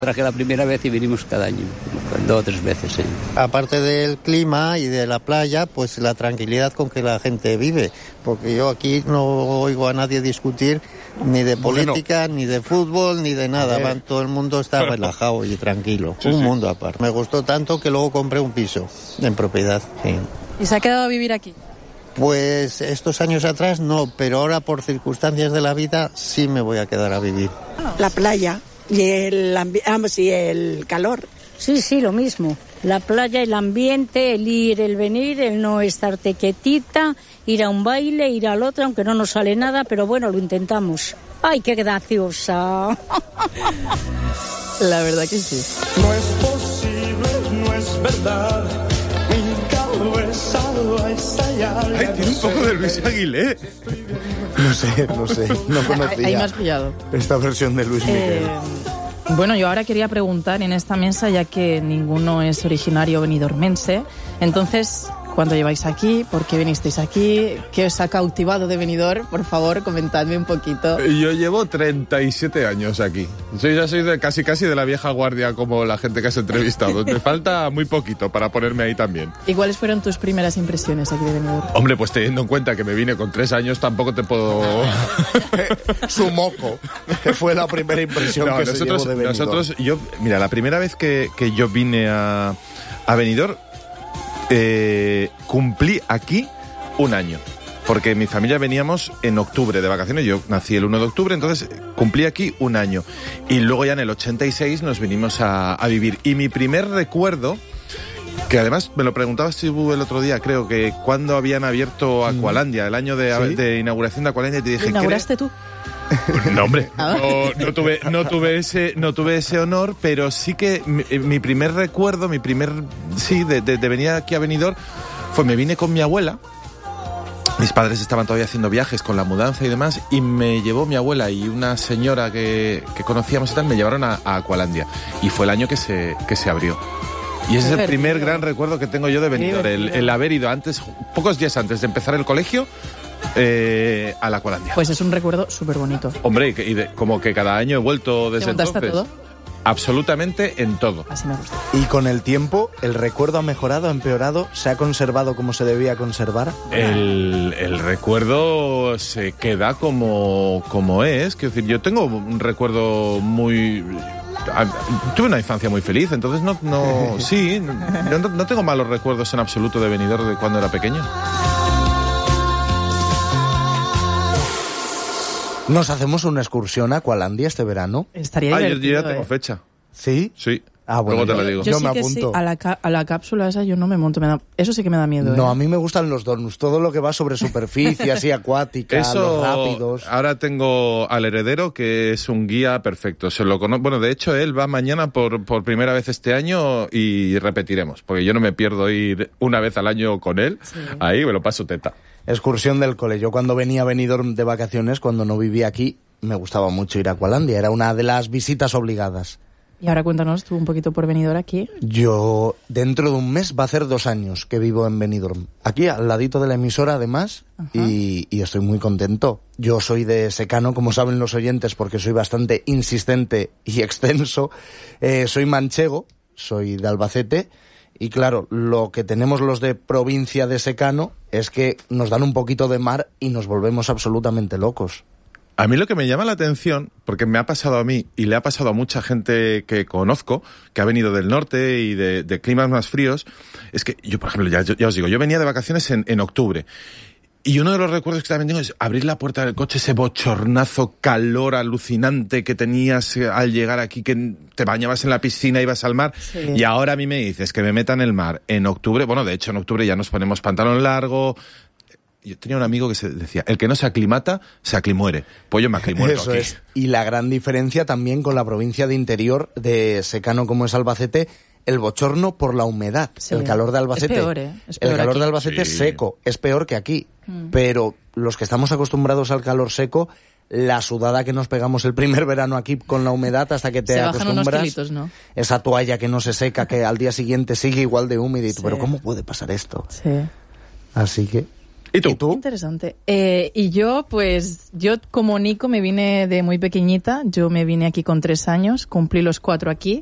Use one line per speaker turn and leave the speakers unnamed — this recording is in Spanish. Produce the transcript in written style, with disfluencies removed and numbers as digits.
Traje la primera vez y vinimos cada año, 2 o 3 veces. ¿Sí?
Aparte del clima y de la playa, pues la tranquilidad con que la gente vive, porque yo aquí no oigo a nadie discutir ni de política, ni de fútbol, ni de nada. Todo el mundo está relajado y tranquilo, un mundo aparte. Me gustó tanto que luego compré un piso en propiedad. Sí.
¿Y se ha quedado a vivir aquí?
Pues estos años atrás no, pero ahora por circunstancias de la vida sí me voy a quedar a vivir.
La playa. Y el calor.
Sí, lo mismo. La playa, el ambiente, el ir, el venir, el no estarte quietita, ir a un baile, ir al otro, aunque no nos sale nada, pero bueno, lo intentamos. ¡Ay, qué graciosa!
La verdad que sí.
No es posible, no es verdad. Mi cabeza va a estallar.
Ay, tiene un poco de Luis Aguilé.
No sé, no conocía.
Ahí me has pillado.
Esta versión de Luis Miguel.
Bueno, yo ahora quería preguntar en esta mesa, ya que ninguno es originario benidormense, entonces, ¿cuánto lleváis aquí? ¿Por qué vinisteis aquí? ¿Qué os ha cautivado de Benidorm? Por favor, comentadme un poquito.
Yo llevo 37 años aquí. Ya soy de casi de la vieja guardia, como la gente que has entrevistado. Me falta muy poquito para ponerme ahí también.
¿Y cuáles fueron tus primeras impresiones aquí de Benidorm?
Hombre, pues teniendo en cuenta que me vine con 3 años, tampoco te puedo...
Su moco. Fue la primera impresión que se llevó de Benidorm.
Mira, la primera vez que yo vine a Benidorm, cumplí aquí 1 año, porque mi familia veníamos en octubre de vacaciones. Yo nací el 1 de octubre, entonces cumplí aquí 1 año, y luego ya en el 86 nos vinimos a vivir. Y mi primer recuerdo, que además me lo preguntabas tú el otro día, creo que cuando habían abierto Aqualandia, el año de inauguración de Aqualandia, y te dije...
¿Lo inauguraste tú?
No, hombre, no tuve ese honor, pero sí que mi primer recuerdo, de venir aquí a Benidorm, me vine con mi abuela. Mis padres estaban todavía haciendo viajes con la mudanza y demás, y me llevó mi abuela y una señora que conocíamos y tal, me llevaron a Aqualandia, y fue el año que se abrió. Y ese es el primer gran recuerdo que tengo yo de Benidorm, el haber ido antes, pocos días antes de empezar el colegio, a la Aqualandia.
Pues es un recuerdo súper bonito.
Hombre, como que cada año he vuelto desde entonces.
¿Te montaste todo?
Absolutamente en todo.
Así me gusta.
Y con el tiempo, ¿el recuerdo ha mejorado, ha empeorado? ¿Se ha conservado como se debía conservar?
El recuerdo se queda como es. Quiero decir, yo tengo un recuerdo muy... Tuve una infancia muy feliz, entonces no tengo malos recuerdos en absoluto de Benidorm de cuando era pequeño.
¿Nos hacemos una excursión a Aqualandia este verano?
Estaría divertido.
Yo ya tengo fecha.
¿Sí?
Sí.
Bueno,
luego te lo digo.
Yo
me
sí
apunto.
Sí, a la cápsula esa yo no me monto. Eso sí que me da miedo.
No, a mí me gustan los donuts. Todo lo que va sobre superficie, así acuática, los rápidos.
Ahora tengo al heredero, que es un guía perfecto. Se lo conozco. Bueno, de hecho, él va mañana por primera vez este año, y repetiremos, porque yo no me pierdo ir una vez al año con él. Sí. Ahí me lo paso teta.
Excursión del cole. Yo cuando venía a Benidorm de vacaciones, cuando no vivía aquí, me gustaba mucho ir a Aqualandia. Era una de las visitas obligadas.
Y ahora cuéntanos tú un poquito por Benidorm aquí.
Yo, dentro de un mes, va a hacer 2 años que vivo en Benidorm. Aquí, al ladito de la emisora, además, y estoy muy contento. Yo soy de secano, como saben los oyentes, porque soy bastante insistente y extenso. Soy manchego, soy de Albacete, y claro, lo que tenemos los de provincia de secano es que nos dan un poquito de mar y nos volvemos absolutamente locos.
A mí lo que me llama la atención, porque me ha pasado a mí y le ha pasado a mucha gente que conozco, que ha venido del norte y de climas más fríos, es que yo, por ejemplo, ya os digo, yo venía de vacaciones en octubre, y uno de los recuerdos que también tengo es abrir la puerta del coche, ese bochornazo, calor alucinante que tenías al llegar aquí, que te bañabas en la piscina, ibas al mar, y ahora a mí me dices que me meta en el mar en octubre. Bueno, de hecho en octubre ya nos ponemos pantalón largo. Yo tenía un amigo que se decía, el que no se aclimata, se aclimuere. Pues yo me aclimuero aquí.
Eso es. Y la gran diferencia también con la provincia de interior de secano como es Albacete, el bochorno por la humedad. Sí. El calor de Albacete.
Es peor, Es peor
el calor
aquí.
de Albacete es seco, es peor que aquí. Pero los que estamos acostumbrados al calor seco, la sudada que nos pegamos el primer verano aquí con la humedad hasta que te acostumbras.
Unos kilitos, ¿no?
Esa toalla que no se seca, que al día siguiente sigue igual de húmeda. Y tú, pero ¿cómo puede pasar esto?
Sí.
Así que...
¿Y tú?
Interesante. Y yo como Nico me vine de muy pequeñita. Yo me vine aquí con 3 años, cumplí los 4 aquí.